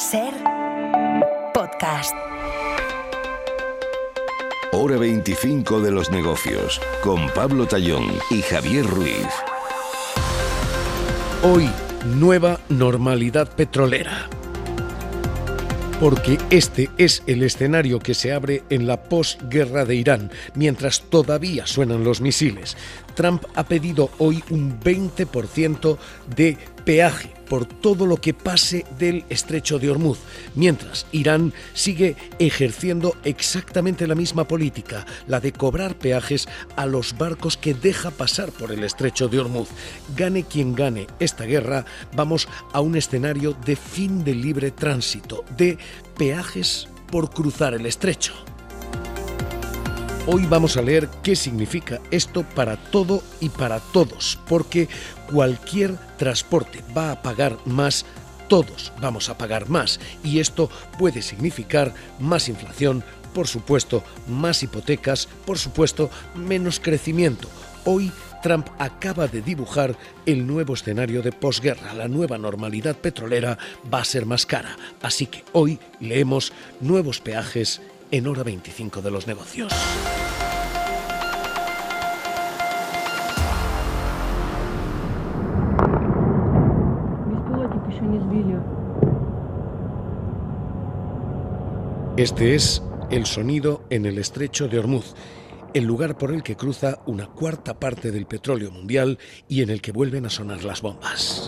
Ser podcast. Hora 25 de los negocios, con Pablo Tallón y Javier Ruiz. Hoy, nueva normalidad petrolera. Porque este es el escenario que se abre en la posguerra de Irán, mientras todavía suenan los misiles. Trump ha pedido hoy un 20% de peaje por todo lo que pase del estrecho de Hormuz, mientras Irán sigue ejerciendo exactamente la misma política, la de cobrar peajes a los barcos que deja pasar por el estrecho de Hormuz. Gane quien gane esta guerra, vamos a un escenario de fin de libre tránsito, de peajes por cruzar el estrecho. Hoy vamos a leer qué significa esto para todo y para todos, porque cualquier transporte va a pagar más, todos vamos a pagar más, y esto puede significar más inflación, por supuesto, más hipotecas, por supuesto, menos crecimiento. Hoy Trump acaba de dibujar el nuevo escenario de posguerra. La nueva normalidad petrolera va a ser más cara, así que hoy leemos nuevos peajes en Hora 25 de los negocios. Este es el sonido en el estrecho de Hormuz, el lugar por el que cruza una cuarta parte del petróleo mundial y en el que vuelven a sonar las bombas.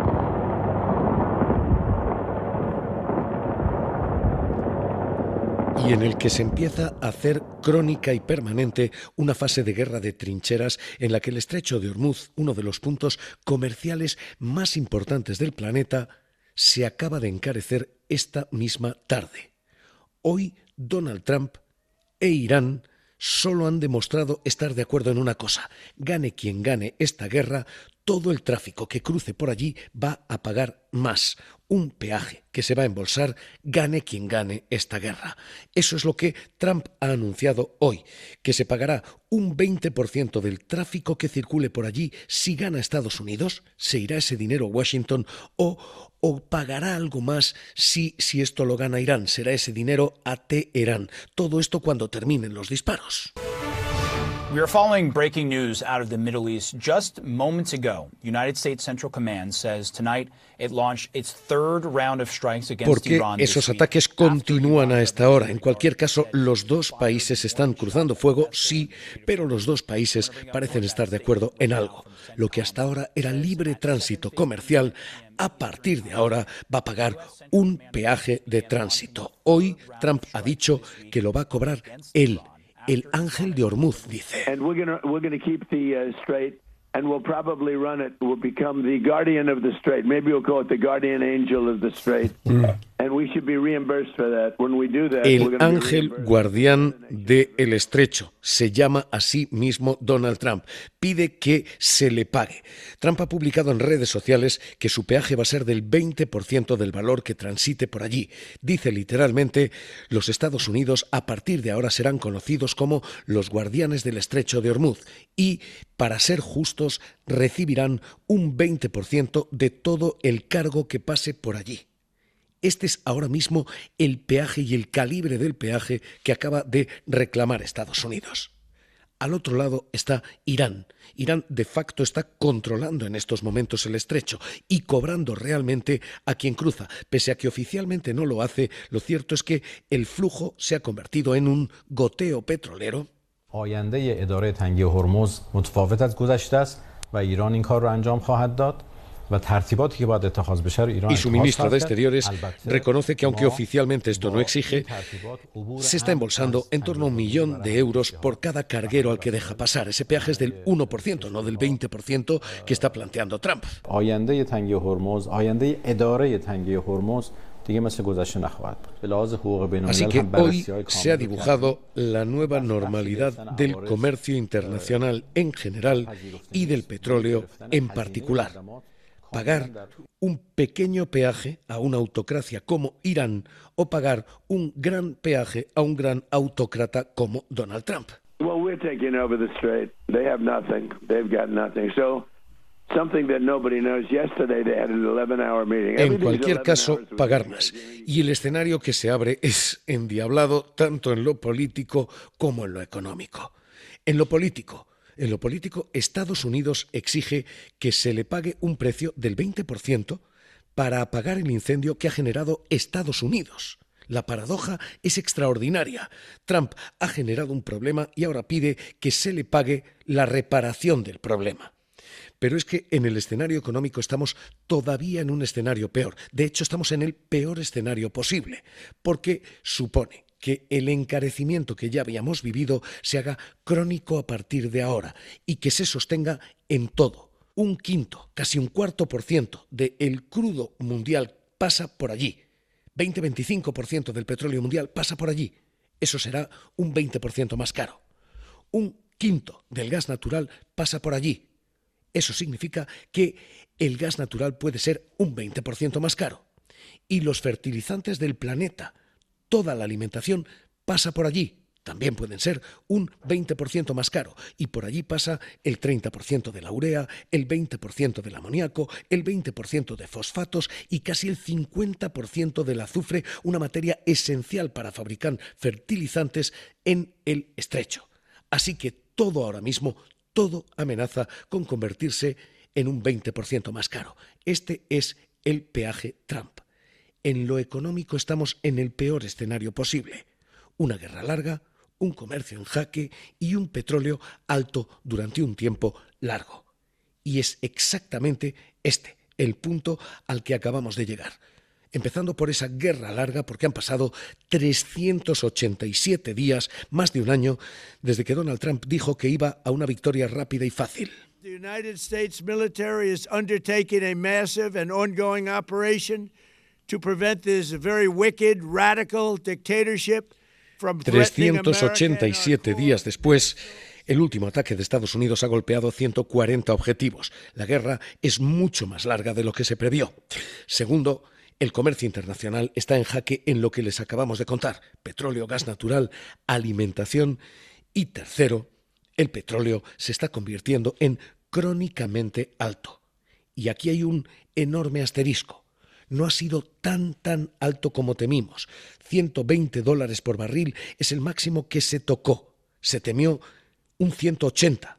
Y en el que se empieza a hacer crónica y permanente una fase de guerra de trincheras en la que el estrecho de Hormuz, uno de los puntos comerciales más importantes del planeta, se acaba de encarecer esta misma tarde. Hoy Donald Trump e Irán solo han demostrado estar de acuerdo en una cosa: gane quien gane esta guerra, todo el tráfico que cruce por allí va a pagar más. Un peaje que se va a embolsar, gane quien gane esta guerra. Eso es lo que Trump ha anunciado hoy, que se pagará un 20% del tráfico que circule por allí si gana Estados Unidos, se irá ese dinero a Washington, o pagará algo más si esto lo gana Irán, será ese dinero a Teherán. Todo esto cuando terminen los disparos. We are following breaking news out of the Middle East. Just moments ago, United States Central Command says tonight it launched its third round of strikes against Iran. Porque esos ataques continúan a esta hora. En cualquier caso, los dos países están cruzando fuego, sí, pero los dos países parecen estar de acuerdo en algo. Lo que hasta ahora era libre tránsito comercial, a partir de ahora va a pagar un peaje de tránsito. Hoy Trump ha dicho que lo va a cobrar él. El ángel de Hormuz, dice. And we're going to keep the strait, and we'll probably run it. We'll become the guardian of the strait. Maybe we'll call it the guardian angel of the strait. And we should be reimbursed for that. When we do that, el ángel guardián del estrecho se llama a sí mismo Donald Trump. Pide que se le pague. Trump ha publicado en redes sociales que su peaje va a ser del 20% del valor que transite por allí. Dice literalmente: los Estados Unidos a partir de ahora serán conocidos como los guardianes del estrecho de Hormuz y, para ser justos, recibirán un 20% de todo el cargo que pase por allí. Este es ahora mismo el peaje y el calibre del peaje que acaba de reclamar Estados Unidos. Al otro lado está Irán. Irán de facto está controlando en estos momentos el estrecho y cobrando realmente a quien cruza. Pese a que oficialmente no lo hace, lo cierto es que el flujo se ha convertido en un goteo petrolero. آینده اداره تنگی هرمز متفاوت از گذشته است و ایران این کار را انجام خواهد داد. Y su ministro de Exteriores reconoce que aunque oficialmente esto no exige, se está embolsando en torno a 1 millón de euros por cada carguero al que deja pasar. Ese peaje es del 1%, no del 20% que está planteando Trump. Así que hoy se ha dibujado la nueva normalidad del comercio internacional en general y del petróleo en particular. Pagar un pequeño peaje a una autocracia como Irán o pagar un gran peaje a un gran autócrata como Donald Trump. Well, we're taking over the strait. They have nothing. They've got nothing. So something that nobody knows. Yesterday they had an 11-hour meeting. En cualquier caso, pagar más. Y el escenario que se abre es endiablado tanto en lo político como en lo económico. En lo político, Estados Unidos exige que se le pague un precio del 20% para apagar el incendio que ha generado Estados Unidos. La paradoja es extraordinaria. Trump ha generado un problema y ahora pide que se le pague la reparación del problema. Pero es que en el escenario económico estamos todavía en un escenario peor. De hecho, estamos en el peor escenario posible, porque supone que el encarecimiento que ya habíamos vivido se haga crónico a partir de ahora y que se sostenga en todo. 1/5, casi 1/4% del crudo mundial pasa por allí. 20-25% del petróleo mundial pasa por allí. Eso será un 20% más caro. 1/5 del gas natural pasa por allí. Eso significa que el gas natural puede ser un 20% más caro. Y los fertilizantes del planeta, toda la alimentación pasa por allí. También pueden ser un 20% más caro. Y por allí pasa el 30% de la urea, el 20% del amoníaco, el 20% de fosfatos y casi el 50% del azufre, una materia esencial para fabricar fertilizantes en el estrecho. Así que todo ahora mismo, todo amenaza con convertirse en un 20% más caro. Este es el peaje Trump. En lo económico estamos en el peor escenario posible. Una guerra larga, un comercio en jaque y un petróleo alto durante un tiempo largo. Y es exactamente este el punto al que acabamos de llegar. Empezando por esa guerra larga, porque han pasado 387 días, más de un año, desde que Donald Trump dijo que iba a una victoria rápida y fácil. The United States military is undertaking a massive and ongoing operation to prevent this very wicked, radical dictatorship from threatening America. 387 días después, el último ataque de Estados Unidos ha golpeado 140 objetivos. La guerra es mucho más larga de lo que se previó. Segundo, el comercio internacional está en jaque en lo que les acabamos de contar: petróleo, gas natural, alimentación. Y tercero, el petróleo se está convirtiendo en crónicamente alto. Y aquí hay un enorme asterisco. No ha sido tan alto como temimos. $120 por barril es el máximo que se tocó. Se temió un 180.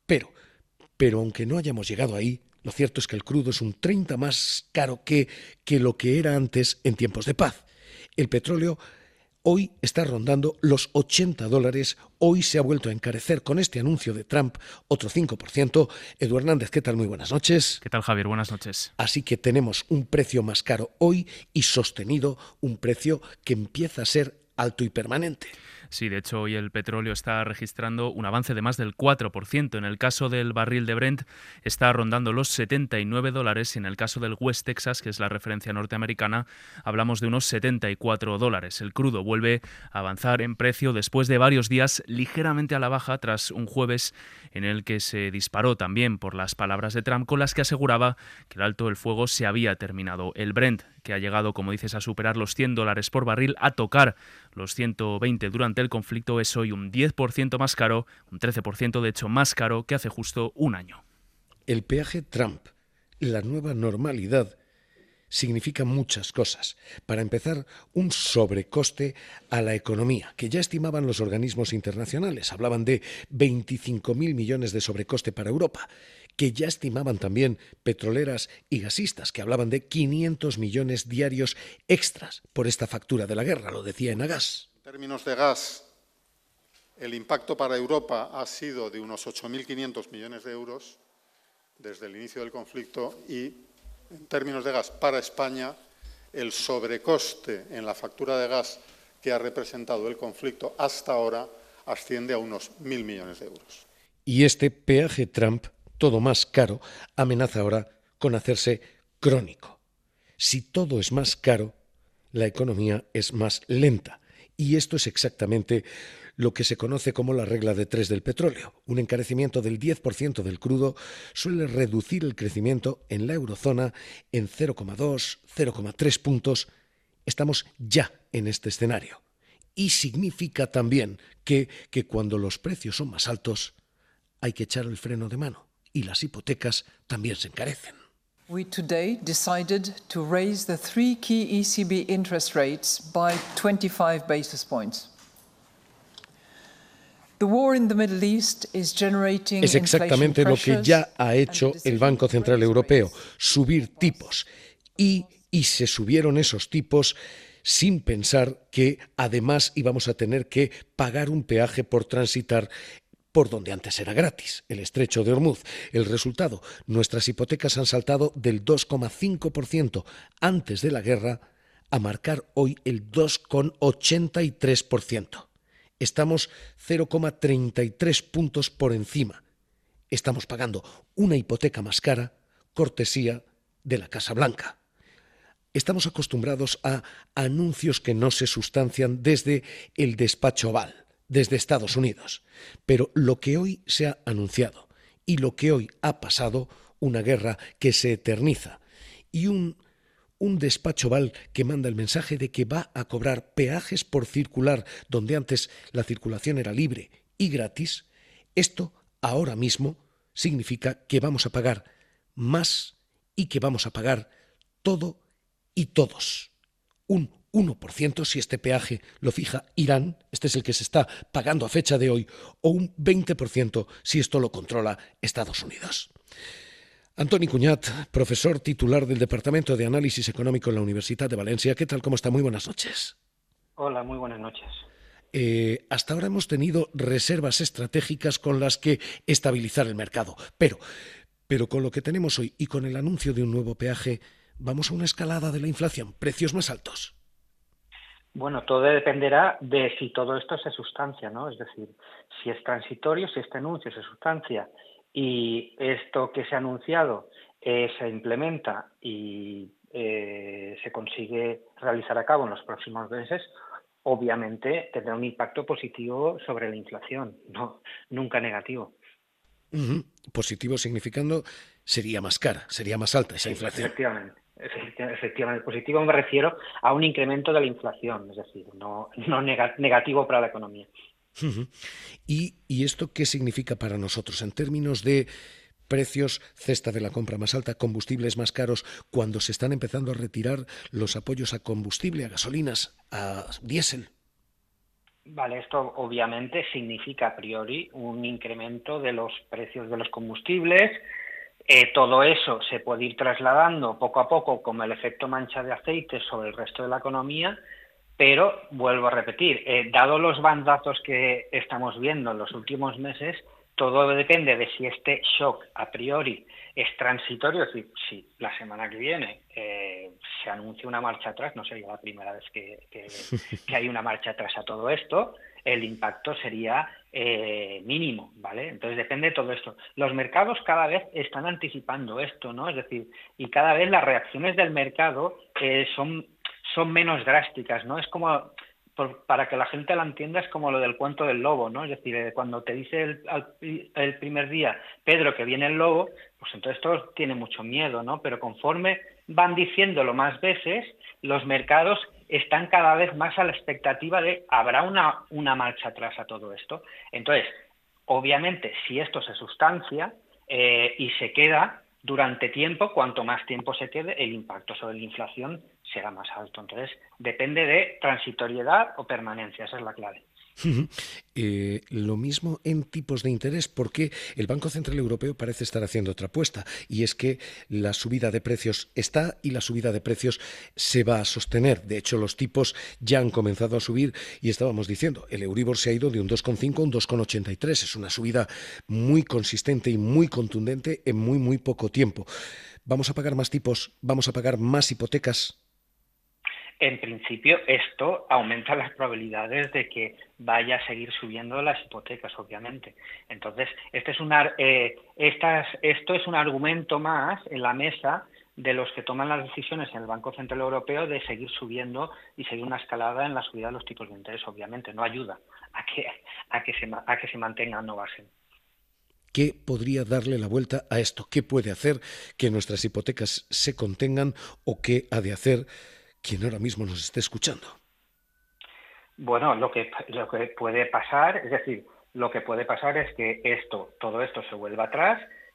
Pero aunque no hayamos llegado ahí, lo cierto es que el crudo es un 30 más caro que lo que era antes en tiempos de paz. El petróleo hoy está rondando los $80. Hoy se ha vuelto a encarecer con este anuncio de Trump, otro 5%. Edu Hernández, ¿qué tal? Muy buenas noches. ¿Qué tal, Javier? Buenas noches. Así que tenemos un precio más caro hoy y sostenido, un precio que empieza a ser alto y permanente. Sí, de hecho, hoy el petróleo está registrando un avance de más del 4%. En el caso del barril de Brent está rondando los $79 y en el caso del West Texas, que es la referencia norteamericana, hablamos de unos $74. El crudo vuelve a avanzar en precio después de varios días ligeramente a la baja tras un jueves en el que se disparó también por las palabras de Trump con las que aseguraba que el alto del fuego se había terminado. El Brent, que ha llegado, como dices, a superar los $100 por barril, a tocar los 120 durante el conflicto, es hoy un 10% más caro, un 13% de hecho más caro que hace justo un año. El peaje Trump, la nueva normalidad, significa muchas cosas. Para empezar, un sobrecoste a la economía, que ya estimaban los organismos internacionales. Hablaban de 25.000 millones de sobrecoste para Europa, que ya estimaban también petroleras y gasistas, que hablaban de 500 millones diarios extras por esta factura de la guerra, lo decía Enagas. En términos de gas, el impacto para Europa ha sido de unos 8.500 millones de euros desde el inicio del conflicto y, en términos de gas para España, el sobrecoste en la factura de gas que ha representado el conflicto hasta ahora asciende a unos 1.000 millones de euros. Y este peaje Trump, todo más caro, amenaza ahora con hacerse crónico. Si todo es más caro, la economía es más lenta. Y esto es exactamente lo que se conoce como la regla de 3 del petróleo. Un encarecimiento del 10% del crudo suele reducir el crecimiento en la eurozona en 0,2, 0,3 puntos. Estamos ya en este escenario. Y significa también que cuando los precios son más altos hay que echar el freno de mano. y las hipotecas también se encarecen. We today decided to raise the 3 key ECB interest rates by 25 basis points. The war in the Middle East is generating Es exactamente lo que ya ha hecho el Banco Central Europeo, subir tipos. Y se subieron esos tipos sin pensar que además íbamos a tener que pagar un peaje por transitar por donde antes era gratis, el estrecho de Hormuz. El resultado, nuestras hipotecas han saltado del 2,5% antes de la guerra a marcar hoy el 2,83%. Estamos 0,33 puntos por encima. Estamos pagando una hipoteca más cara, cortesía de la Casa Blanca. Estamos acostumbrados a anuncios que no se sustancian desde el despacho Oval, desde Estados Unidos. Pero lo que hoy se ha anunciado y lo que hoy ha pasado, una guerra que se eterniza y un despacho Oval que manda el mensaje de que va a cobrar peajes por circular donde antes la circulación era libre y gratis, esto ahora mismo significa que vamos a pagar más y que vamos a pagar todo y todos. Un 1% si este peaje lo fija Irán, este es el que se está pagando a fecha de hoy, o un 20% si esto lo controla Estados Unidos. Antoni Cuñat, profesor titular del Departamento de Análisis Económico en la Universidad de Valencia. ¿Qué tal? ¿Cómo está? Muy buenas noches. Hola, muy buenas noches. Hasta ahora hemos tenido reservas estratégicas con las que estabilizar el mercado, pero con lo que tenemos hoy y con el anuncio de un nuevo peaje, vamos a una escalada de la inflación, precios más altos. Bueno, todo dependerá de si todo esto se sustancia, ¿no? Es decir, si es transitorio, si este anuncio se sustancia y esto que se ha anunciado se implementa y se consigue realizar a cabo en los próximos meses, obviamente tendrá un impacto positivo sobre la inflación, no, nunca negativo. Positivo significando sería más cara, sería más alta esa inflación. Efectivamente, positivo me refiero a un incremento de la inflación, es decir, no negativo para la economía. ¿Y esto qué significa para nosotros en términos de precios, cesta de la compra más alta, combustibles más caros, cuando se están empezando a retirar los apoyos a combustible, a gasolinas, a diésel? Vale, esto obviamente significa a priori un incremento de los precios de los combustibles. Todo eso se puede ir trasladando poco a poco como el efecto mancha de aceite sobre el resto de la economía, pero vuelvo a repetir, dado los bandazos que estamos viendo en los últimos meses, todo depende de si este shock a priori es transitorio, es decir, si la semana que viene se anuncia una marcha atrás, no sería la primera vez que hay una marcha atrás a todo esto, el impacto sería mínimo, ¿vale? Entonces depende de todo esto. Los mercados cada vez están anticipando esto, ¿no? Es decir, y cada vez las reacciones del mercado son menos drásticas, ¿no? Es como, para que la gente la entienda, es como lo del cuento del lobo, ¿no? Es decir, cuando te dice el primer día, Pedro, que viene el lobo, pues entonces todos tienen mucho miedo, ¿no? Pero conforme van diciéndolo más veces, los mercados están cada vez más a la expectativa de habrá una marcha atrás a todo esto. Entonces, obviamente, si esto se sustancia y se queda durante tiempo, cuanto más tiempo se quede, el impacto sobre la inflación será más alto. Entonces, depende de transitoriedad o permanencia, esa es la clave. Lo mismo en tipos de interés, porque el Banco Central Europeo parece estar haciendo otra apuesta, y es que la subida de precios está y la subida de precios se va a sostener. De hecho, los tipos ya han comenzado a subir y estábamos diciendo, el Euribor se ha ido de un 2,5 a un 2,83. Es una subida muy consistente y muy contundente en muy poco tiempo. ¿Vamos a pagar más tipos? ¿Vamos a pagar más hipotecas? En principio, esto aumenta las probabilidades de que vaya a seguir subiendo las hipotecas, obviamente. Entonces, esto es un argumento más en la mesa de los que toman las decisiones en el Banco Central Europeo de seguir subiendo y seguir una escalada en la subida de los tipos de interés. Obviamente, no ayuda a que se mantengan, no bajen. ¿Qué podría darle la vuelta a esto? ¿Qué puede hacer que nuestras hipotecas se contengan o qué ha de hacer quien ahora mismo nos esté escuchando? Bueno, lo que puede pasar, es decir, lo que puede pasar es que todo esto se vuelva atrás,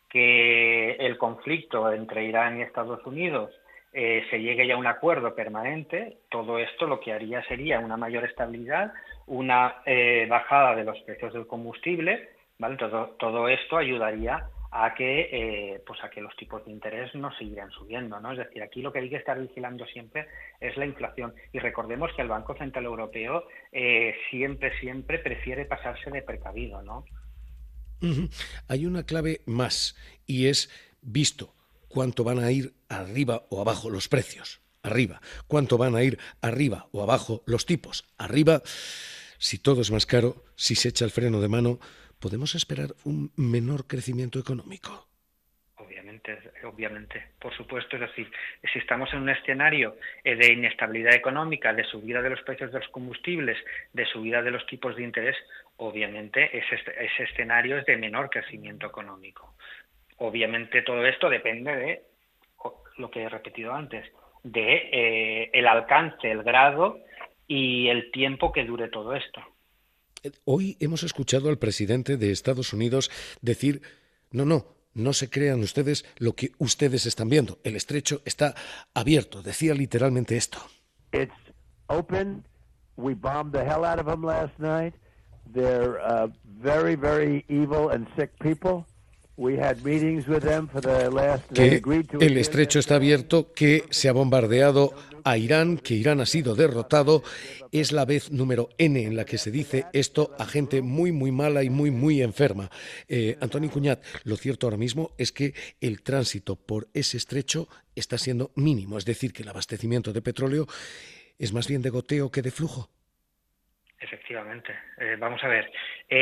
que el conflicto entre Irán y Estados Unidos se llegue ya a un acuerdo permanente, todo esto lo que haría sería una mayor estabilidad, una bajada de los precios del combustible, ¿vale? Todo esto ayudaría a que los tipos de interés no siguieran subiendo, ¿no? Es decir, aquí lo que hay que estar vigilando siempre es la inflación. Y recordemos que el Banco Central Europeo siempre prefiere pasarse de precavido, ¿no? Hay una clave más, y es visto cuánto van a ir arriba o abajo los precios, arriba, cuánto van a ir arriba o abajo los tipos, arriba. Si todo es más caro, si se echa el freno de mano, ¿podemos esperar un menor crecimiento económico? Obviamente, por supuesto. Es decir, si estamos en un escenario de inestabilidad económica, de subida de los precios de los combustibles, de subida de los tipos de interés, obviamente ese escenario es de menor crecimiento económico. Obviamente todo esto depende de lo que he repetido antes, de el alcance, el grado y el tiempo que dure todo esto. Hoy hemos escuchado al presidente de Estados Unidos decir, no se crean ustedes lo que ustedes están viendo. El estrecho está abierto. Decía literalmente esto. It's open. We bombed the hell out of them last night. They're very, very evil and sick people. We had meetings with them for the last. Que el estrecho está abierto, que se ha bombardeado a Irán, que Irán ha sido derrotado. Es la vez número N en la que se dice esto a gente muy, muy mala y muy, muy enferma. Antoni Cuñat, lo cierto ahora mismo es que el tránsito por ese estrecho está siendo mínimo, es decir, que el abastecimiento de petróleo es más bien de goteo que de flujo. Efectivamente. Vamos a ver.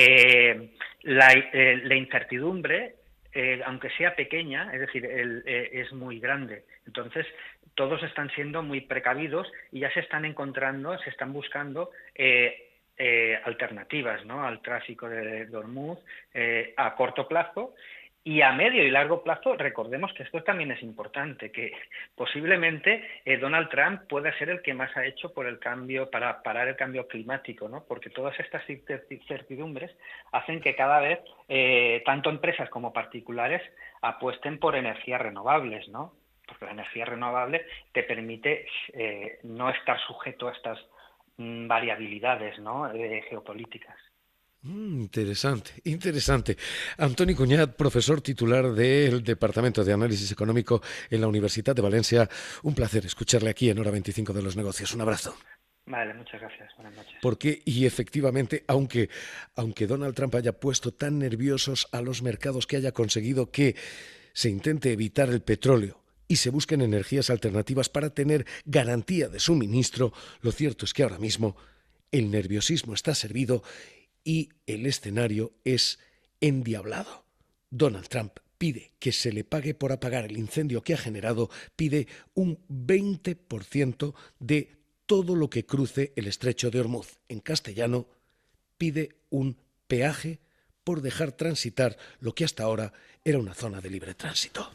La incertidumbre, aunque sea pequeña, es decir, es muy grande. Entonces, todos están siendo muy precavidos y ya se están buscando alternativas, ¿no?, al tráfico de Hormuz a corto plazo. Y a medio y largo plazo, recordemos que esto también es importante, que posiblemente Donald Trump pueda ser el que más ha hecho por el cambio, para parar el cambio climático, ¿no? Porque todas estas incertidumbres hacen que cada vez tanto empresas como particulares apuesten por energías renovables, ¿no? Porque la energía renovable te permite no estar sujeto a estas variabilidades, ¿no?, geopolíticas. Interesante. Antoni Cuñat, profesor titular del Departamento de Análisis Económico en la Universidad de Valencia. Un placer escucharle aquí en Hora 25 de los Negocios. Un abrazo. Vale, muchas gracias. Buenas noches. Porque, y efectivamente, aunque Donald Trump haya puesto tan nerviosos a los mercados, que haya conseguido que se intente evitar el petróleo y se busquen energías alternativas para tener garantía de suministro, lo cierto es que ahora mismo el nerviosismo está servido y el escenario es endiablado. Donald Trump pide que se le pague por apagar el incendio que ha generado, pide un 20% de todo lo que cruce el estrecho de Hormuz. En castellano, pide un peaje por dejar transitar lo que hasta ahora era una zona de libre tránsito.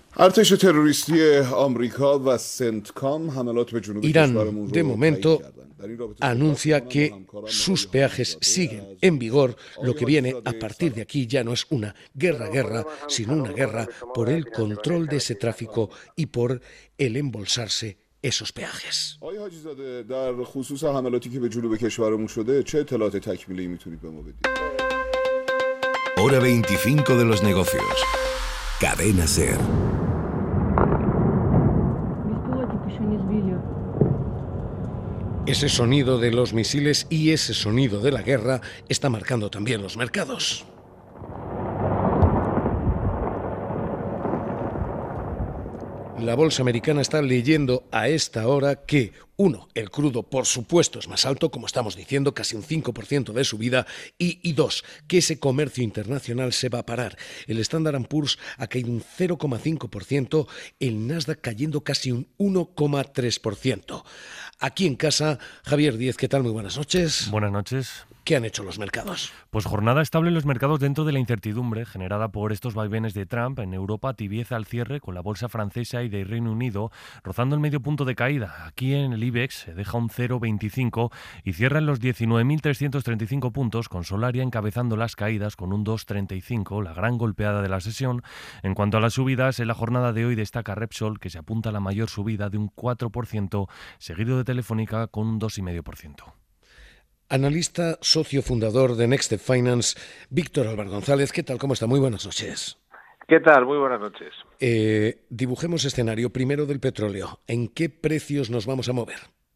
Irán, de momento, anuncia que sus peajes siguen en vigor. Lo que viene a partir de aquí ya no es una guerra, sino una guerra por el control de ese tráfico y por el embolsarse esos peajes. Hora 25 de los negocios. Cadena SER. Ese sonido de los misiles y ese sonido de la guerra está marcando también los mercados. La bolsa americana está leyendo a esta hora que, el crudo, por supuesto, es más alto, como estamos diciendo, casi un 5% de subida, y dos, que ese comercio internacional se va a parar. El Standard & Poor's ha caído un 0,5%, el Nasdaq cayendo casi un 1,3%. Aquí en casa, Javier Díez, ¿qué tal? Muy buenas noches. Buenas noches. ¿qué han hecho los mercados? Pues jornada estable en los mercados dentro de la incertidumbre generada por estos vaivenes de Trump. En Europa, tibieza al cierre con la bolsa francesa y de Reino Unido rozando el medio punto de caída. Aquí en el IBEX se deja un 0,25 y cierra en los 19.335 puntos, con Solaria encabezando las caídas con un 2,35, la gran golpeada de la sesión. En cuanto a las subidas, en la jornada de hoy destaca Repsol, que se apunta a la mayor subida de un 4%, seguido de Telefónica con un 2,5%. Analista, socio fundador de Next Step Finance, Víctor Álvaro González. ¿Qué tal? ¿Cómo está? Muy buenas noches. ¿Qué tal? Muy buenas noches. Dibujemos escenario primero del petróleo. ¿En qué precios nos vamos a mover?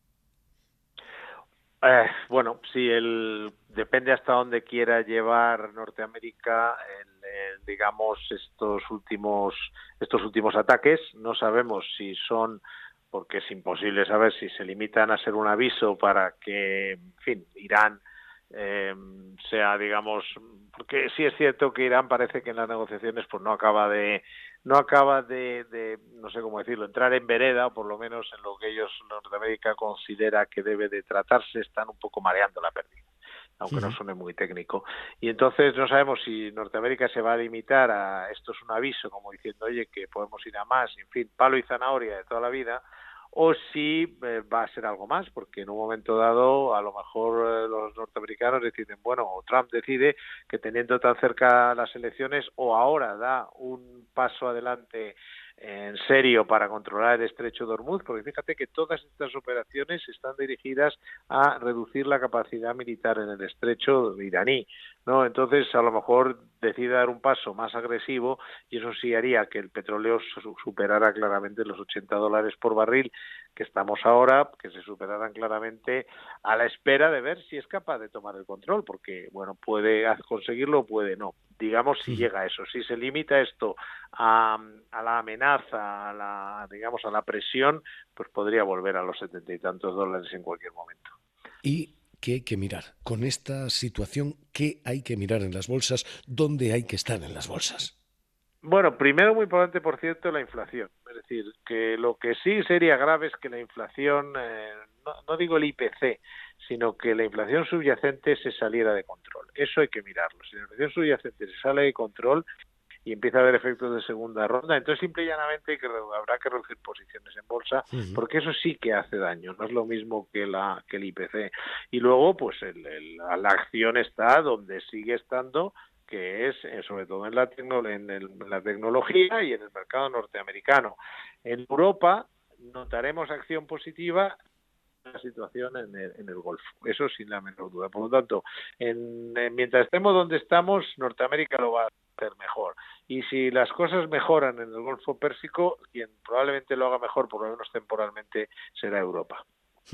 Bueno, sí, depende hasta dónde quiera llevar Norteamérica digamos, estos últimos ataques. No sabemos si son, porque es imposible saber si se limitan a ser un aviso para que, en fin, Irán sea, digamos, porque sí es cierto que Irán parece que en las negociaciones pues no acaba de no sé cómo decirlo, entrar en vereda, o por lo menos en lo que Norteamérica considera que debe de tratarse. Están un poco mareando la pérdida, aunque no suene muy técnico. Y entonces no sabemos si Norteamérica se va a limitar a esto es un aviso, como diciendo, oye, que podemos ir a más, en fin, palo y zanahoria de toda la vida, o si va a ser algo más, porque en un momento dado a lo mejor los norteamericanos deciden, bueno, o Trump decide que teniendo tan cerca las elecciones, o ahora da un paso adelante en serio para controlar el estrecho de Hormuz, porque fíjate que todas estas operaciones están dirigidas a reducir la capacidad militar en el estrecho iraní, ¿no? Entonces, a lo mejor decide dar un paso más agresivo, y eso sí haría que el petróleo superara claramente los $80 por barril, que estamos ahora, que se superaran claramente, a la espera de ver si es capaz de tomar el control, porque, bueno, puede conseguirlo o puede no. Digamos, si llega a eso, si se limita esto a la amenaza, a la presión, pues podría volver a los 70 y tantos dólares en cualquier momento. ¿Y qué hay que mirar? Con esta situación, ¿qué hay que mirar en las bolsas? ¿Dónde hay que estar en las bolsas? Bueno, primero, muy importante, por cierto, la inflación. Es decir, que lo que sí sería grave es que la inflación, no digo el IPC, sino que la inflación subyacente se saliera de control. Eso hay que mirarlo. Si la inflación subyacente se sale de control y empieza a haber efectos de segunda ronda, entonces simple y llanamente habrá que reducir posiciones en bolsa, porque eso sí que hace daño, no es lo mismo que el IPC. Y luego, pues la acción está donde sigue estando, que es sobre todo en la tecnología y en el mercado norteamericano. En Europa notaremos acción positiva en la situación en el Golfo, eso sin la menor duda. Por lo tanto, mientras estemos donde estamos, Norteamérica lo va a hacer mejor. Y si las cosas mejoran en el Golfo Pérsico, quien probablemente lo haga mejor, por lo menos temporalmente, será Europa.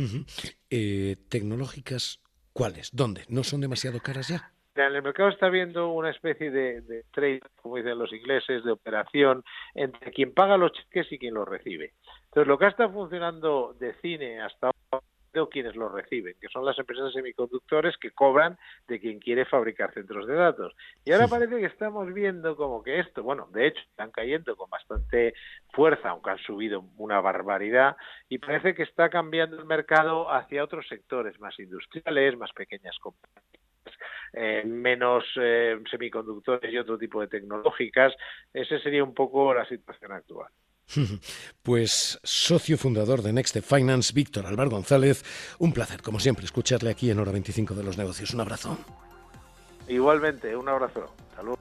¿Tecnológicas cuáles? ¿Dónde? ¿No son demasiado caras ya? En el mercado está habiendo una especie de trade, como dicen los ingleses, de operación entre quien paga los cheques y quien los recibe. Entonces, lo que está funcionando de cine hasta ahora es quienes los reciben, que son las empresas de semiconductores que cobran de quien quiere fabricar centros de datos. Y ahora parece que estamos viendo como que esto, bueno, de hecho, están cayendo con bastante fuerza, aunque han subido una barbaridad, y parece que está cambiando el mercado hacia otros sectores más industriales, más pequeñas compañías, menos semiconductores y otro tipo de tecnológicas. Esa sería un poco la situación actual. Pues socio fundador de Next Step Finance, Víctor Álvaro González, un placer, como siempre, escucharle aquí en Hora 25 de los Negocios. Un abrazo. Igualmente, un abrazo. Salud.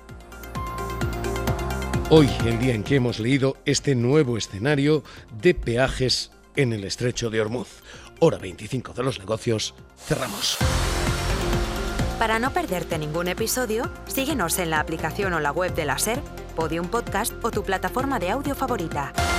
Hoy, el día en que hemos leído este nuevo escenario de peajes en el estrecho de Hormuz. Hora 25 de los Negocios, cerramos. Para no perderte ningún episodio, síguenos en la aplicación o la web de la SER, Podium Podcast o tu plataforma de audio favorita.